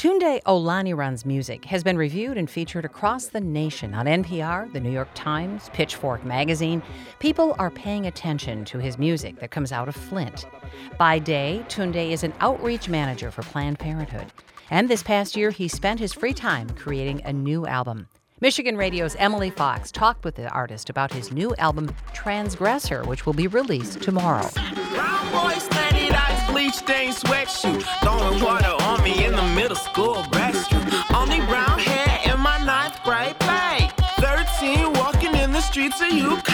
Tunde Olaniran's music has been reviewed and featured across the nation on NPR, the New York Times, Pitchfork magazine. People are paying attention to his music that comes out of Flint. By day, Tunde is an outreach manager for Planned Parenthood. And this past year, he spent his free time creating a new album. Michigan Radio's Emily Fox talked with the artist about his new album, Transgressor, which will be released tomorrow. Brown boy, steady eyes, bleach stained sweatshirt, throwing water on me in the middle school restroom. Only brown hair in my 9th grade play. 13, walking in the streets of UK.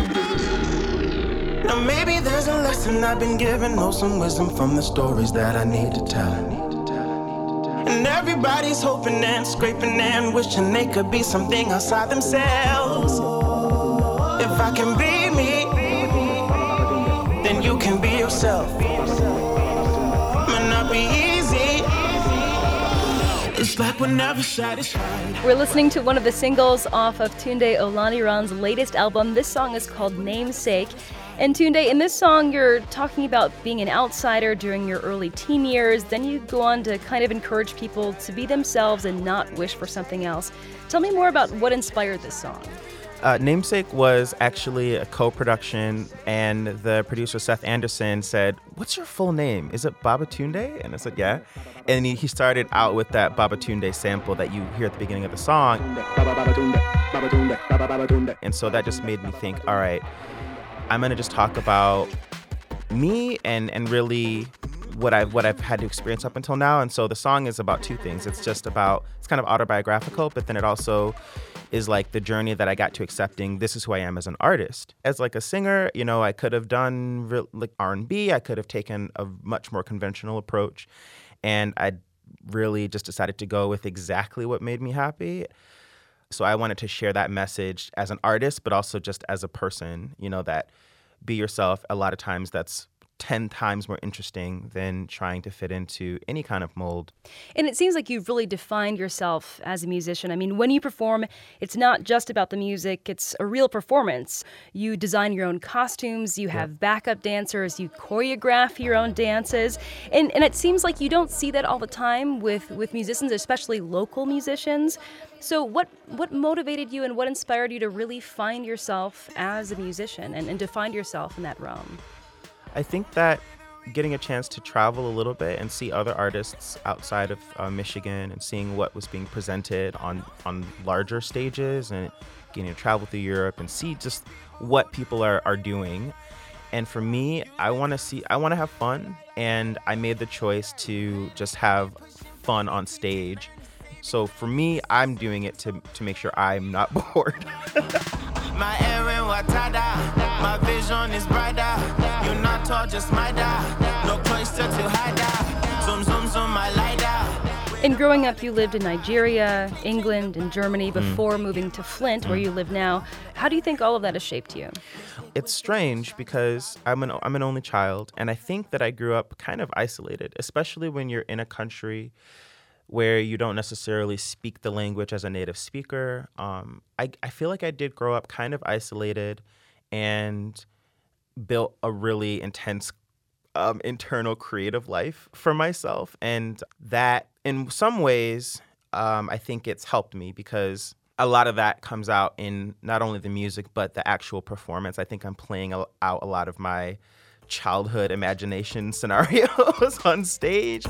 Now maybe there's a lesson I've been given, or some wisdom from the stories that I need to tell. And everybody's hoping and scraping and wishing they could be something outside themselves. If I can be me, then you can be yourself. Might not be easy. It's like we're never satisfied. We're listening to one of the singles off of Tunde Olaniran's latest album. This song is called Namesake. And Tunde, in this song, you're talking about being an outsider during your early teen years. Then you go on to kind of encourage people to be themselves and not wish for something else. Tell me more about what inspired this song. Namesake was actually a co-production, and the producer Seth Anderson said, "What's your full name? Is it Babatunde?" And I said, "Yeah." And he started out with that Babatunde sample that you hear at the beginning of the song. And so that just made me think, all right, I'm going to just talk about me and really what I've had to experience up until now. And so the song is about two things. It's kind of autobiographical, but then it also is like the journey that I got to accepting this is who I am as an artist. As like a singer, you know, I could have done like R&B. I could have taken a much more conventional approach. And I really just decided to go with exactly what made me happy. So I wanted to share that message as an artist, but also just as a person, you know, that be yourself. A lot of times that's 10 times more interesting than trying to fit into any kind of mold. And it seems like you've really defined yourself as a musician. I mean, when you perform, it's not just about the music, it's a real performance. You design your own costumes, you have backup dancers, you choreograph your own dances. And it seems like you don't see that all the time with musicians, especially local musicians. So what motivated you and what inspired you to really find yourself as a musician and to find yourself in that realm? I think that getting a chance to travel a little bit and see other artists outside of Michigan and seeing what was being presented on larger stages and getting to travel through Europe and see just what people are doing. And for me, I want to have fun, and I made the choice to just have fun on stage. So for me, I'm doing it to make sure I'm not bored. My air and watada, my vision is brighter. You're not tall, just my da. No cloister to hide. Zoom, zoom, zoom, my lighter. And growing up, you lived in Nigeria, England, and Germany before moving to Flint, where you live now. How do you think all of that has shaped you? It's strange because I'm an only child, and I think that I grew up kind of isolated, especially when you're in a country where you don't necessarily speak the language as a native speaker. I feel like I did grow up kind of isolated and built a really intense internal creative life for myself. And that, in some ways, I think it's helped me because a lot of that comes out in not only the music, but the actual performance. I think I'm playing out a lot of my childhood imagination scenarios on stage.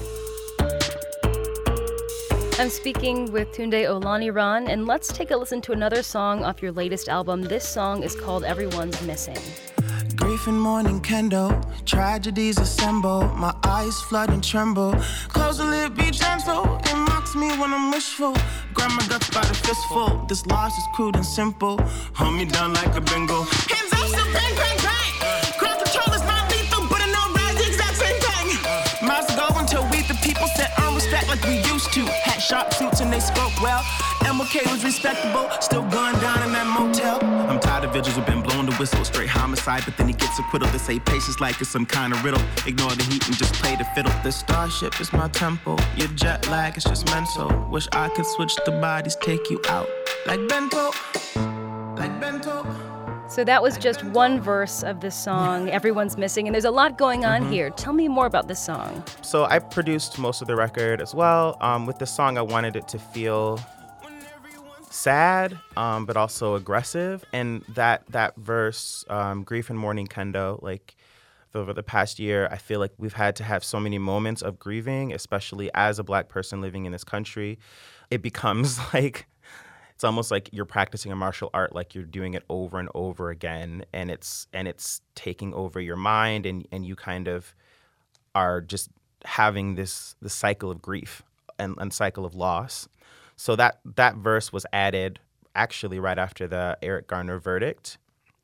I'm speaking with Tunde Olaniran, and let's take a listen to another song off your latest album. This song is called Everyone's Missing. Grief and mourning kendo, tragedies assemble. My eyes flood and tremble. Close the lid, be gentle. It mocks me when I'm wishful. Grab my guts by the fistful. This loss is crude and simple. Hold me down like a bingo. Hands up, some bang, bang, bang. Crowd control is not lethal, but I know that's the exact same thing. Miles ago until we the people said earn respect like we used to. Had sharp suits and they spoke well. MLK was respectable, still going down in that motel. I'm tired of vigils who've been blown the whistle. Straight homicide, but then he gets acquittal. They say patience like it's some kind of riddle. Ignore the heat and just play the fiddle. The starship is my temple. Your jet lag is just mental. Wish I could switch the bodies, take you out. Like bento. So that was just one verse of this song, Everyone's Missing, and there's a lot going on here. Tell me more about this song. So I produced most of the record as well. With this song, I wanted it to feel sad, but also aggressive. And that verse, grief and mourning kendo, like over the past year, I feel like we've had to have so many moments of grieving, especially as a Black person living in this country. It becomes like, it's almost like you're practicing a martial art, like you're doing it over and over again, and it's taking over your mind, and you kind of are just having this cycle of grief and cycle of loss. So that verse was added actually right after the Eric Garner verdict,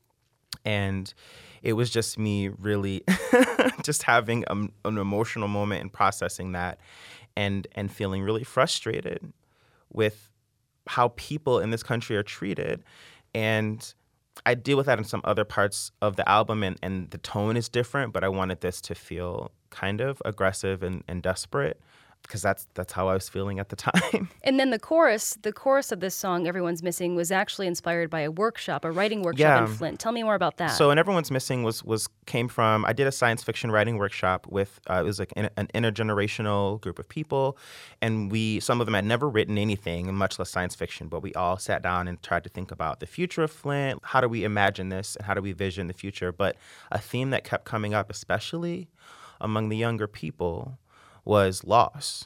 and it was just me really just having an emotional moment and processing that, and feeling really frustrated with how people in this country are treated. And I deal with that in some other parts of the album, and the tone is different, but I wanted this to feel kind of aggressive and desperate, because that's how I was feeling at the time. And then the chorus of this song, Everyone's Missing, was actually inspired by a writing workshop in Flint. Tell me more about that. So, and Everyone's Missing came from, I did a science fiction writing workshop with, it was like an intergenerational group of people, and some of them had never written anything, much less science fiction, but we all sat down and tried to think about the future of Flint. How do we imagine this, and how do we vision the future? But a theme that kept coming up, especially among the younger people, was loss,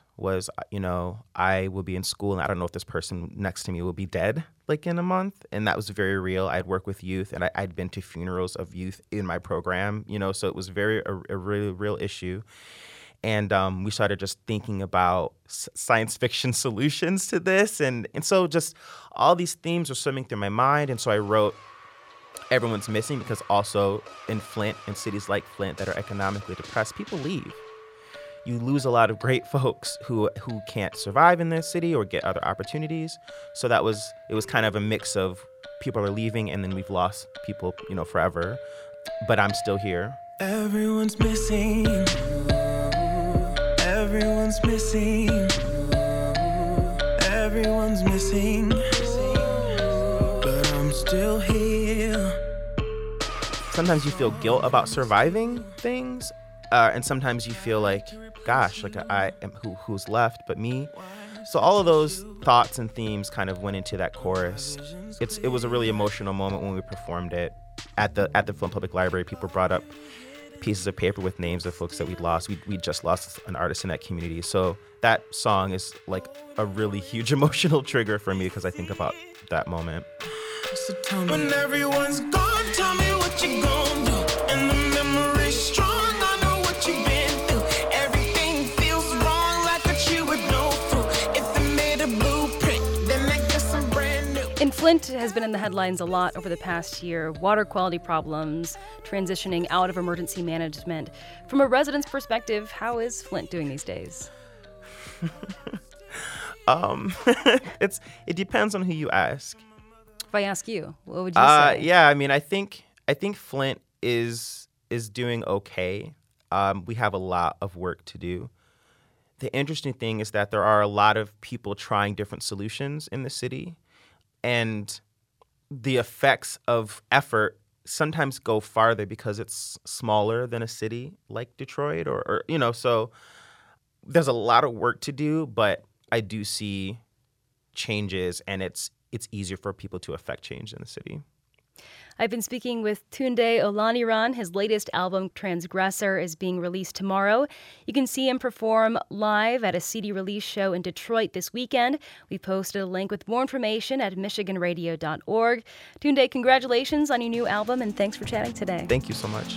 I will be in school and I don't know if this person next to me will be dead like in a month. And that was very real. I'd worked with youth, and I'd been to funerals of youth in my program, so it was a really real issue. And we started just thinking about science fiction solutions to this. And so just all these themes were swimming through my mind. And so I wrote Everyone's Missing, because also in Flint, in cities like Flint that are economically depressed, people leave. You lose a lot of great folks who can't survive in this city or get other opportunities. So it was kind of a mix of people are leaving, and then we've lost people, forever. But I'm still here. Everyone's missing. Everyone's missing. Everyone's missing. But I'm still here. Sometimes you feel guilt about surviving things. And sometimes you feel like, gosh, like I am who's left but me. So all of those thoughts and themes kind of went into that chorus. It was a really emotional moment when we performed it at the Flint Public Library. People brought up pieces of paper with names of folks that we'd lost. We just lost an artist in that community. So that song is like a really huge emotional trigger for me, because I think about that moment. So tell me, when everyone's gone, tell me what you're gonna do. And the memory's strong. Flint has been in the headlines a lot over the past year. Water quality problems, transitioning out of emergency management. From a resident's perspective, how is Flint doing these days? It depends on who you ask. If I ask you, what would you say? Yeah, I mean, I think Flint is doing okay. We have a lot of work to do. The interesting thing is that there are a lot of people trying different solutions in the city. And the effects of effort sometimes go farther because it's smaller than a city like Detroit or so there's a lot of work to do, but I do see changes, and it's easier for people to affect change in the city. I've been speaking with Tunde Olaniran. His latest album, Transgressor, is being released tomorrow. You can see him perform live at a CD release show in Detroit this weekend. We posted a link with more information at michiganradio.org. Tunde, congratulations on your new album, and thanks for chatting today. Thank you so much.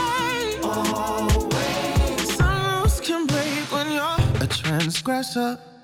Transgressor.